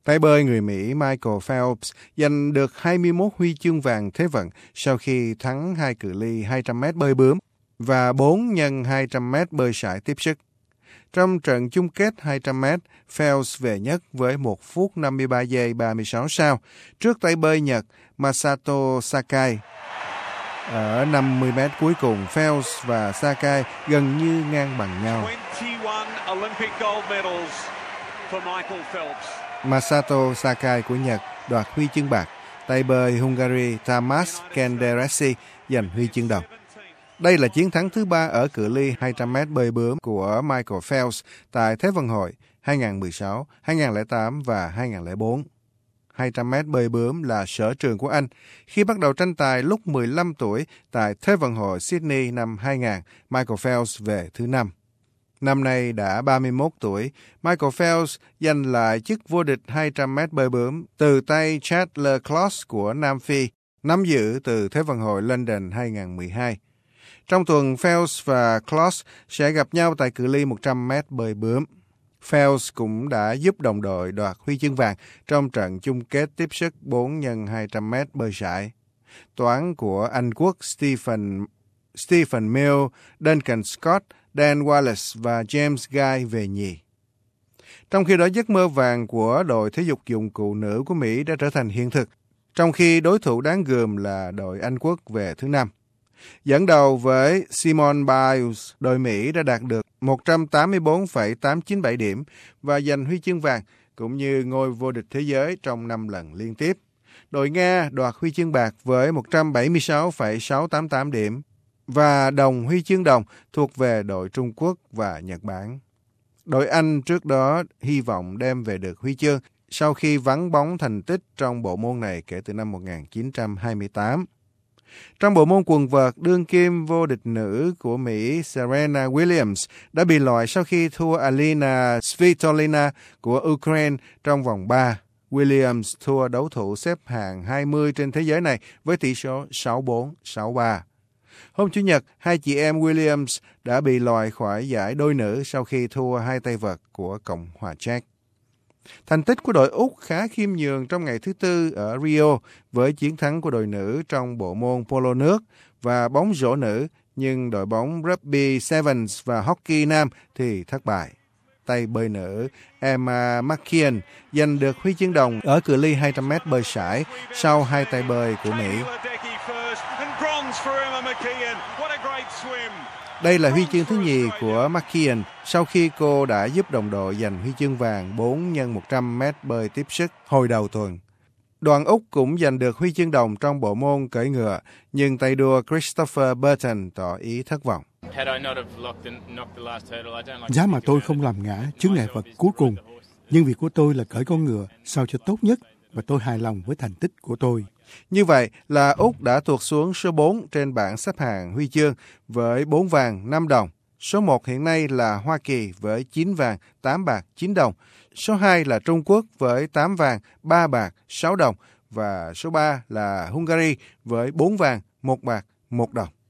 Tay bơi người Mỹ Michael Phelps giành được 21 huy chương vàng thế vận sau khi thắng 2 cự ly 200m bơi bướm và 4 x 200m bơi sải tiếp sức. Trong trận chung kết 200m, Phelps về nhất với 1 phút 53 giây 36 sao trước tay bơi Nhật Masato Sakai. Ở 50m cuối cùng, Phelps và Sakai gần như ngang bằng nhau. Masato Sakai của Nhật đoạt huy chương bạc, tay bơi Hungary Tamas Kenderesi giành huy chương đồng. Đây là chiến thắng thứ 3 ở cự ly 200m bơi bướm của Michael Phelps tại Thế vận hội 2016, 2008 và 2004. 200m bơi bướm là sở trường của anh. Khi bắt đầu tranh tài lúc 15 tuổi tại Thế vận hội Sydney năm 2000, Michael Phelps về thứ 5. Năm nay đã 31 tuổi, Michael Phelps giành lại chức vô địch 200m bơi bướm từ tay Chad Le Clos của Nam Phi, nắm giữ từ Thế vận hội London 2012. Trong tuần, Phelps và Clos sẽ gặp nhau tại cự ly 100m bơi bướm. Phelps cũng đã giúp đồng đội đoạt huy chương vàng trong trận chung kết tiếp sức 4 x 200m bơi sải. Toán của Anh Quốc Stephen Mill, Duncan Scott, Dan Wallace và James Guy về nhì. Trong khi đó, giấc mơ vàng của đội thể dục dụng cụ nữ của Mỹ đã trở thành hiện thực, trong khi đối thủ đáng gờm là đội Anh Quốc về thứ 5. Dẫn đầu với Simone Biles, đội Mỹ đã đạt được 184,897 điểm và giành huy chương vàng cũng như ngôi vô địch thế giới trong 5 lần liên tiếp. Đội Nga đoạt huy chương bạc với 176,688 điểm và đồng huy chương đồng thuộc về đội Trung Quốc và Nhật Bản. Đội Anh trước đó hy vọng đem về được huy chương sau khi vắng bóng thành tích trong bộ môn này kể từ năm 1928. Trong bộ môn quần vợt, đương kim vô địch nữ của Mỹ Serena Williams đã bị loại sau khi thua Alina Svitolina của Ukraine trong vòng 3. Williams thua đấu thủ xếp hạng 20 trên thế giới này với tỷ số 6-4, 6-3. Hôm Chủ nhật, hai chị em Williams đã bị loại khỏi giải đôi nữ sau khi thua hai tay vợt của Cộng hòa Czech. Thành tích của đội Úc khá khiêm nhường trong ngày thứ Tư ở Rio với chiến thắng của đội nữ trong bộ môn polo nước và bóng rổ nữ, nhưng đội bóng rugby sevens và hockey nam thì thất bại. Tay bơi nữ Emma McKeon giành được huy chương đồng ở cự ly 200m bơi sải sau hai tay bơi của Mỹ. Đây là huy chương thứ nhì của McKeon sau khi cô đã giúp đồng đội giành huy chương vàng 4 x 100m bơi tiếp sức hồi đầu tuần. Đoàn Úc cũng giành được huy chương đồng trong bộ môn cưỡi ngựa, nhưng tay đua Christopher Burton tỏ ý thất vọng. Giá mà tôi không làm ngã chướng ngại vật cuối cùng, nhưng việc của tôi là cưỡi con ngựa sao cho tốt nhất và tôi hài lòng với thành tích của tôi. Như vậy là Úc đã tuột xuống số 4 trên bảng xếp hạng huy chương với 4 vàng, 5 đồng. Số 1 hiện nay là Hoa Kỳ với 9 vàng, 8 bạc, 9 đồng. Số 2 là Trung Quốc với 8 vàng, 3 bạc, 6 đồng. Và số 3 là Hungary với 4 vàng, 1 bạc, 1 đồng.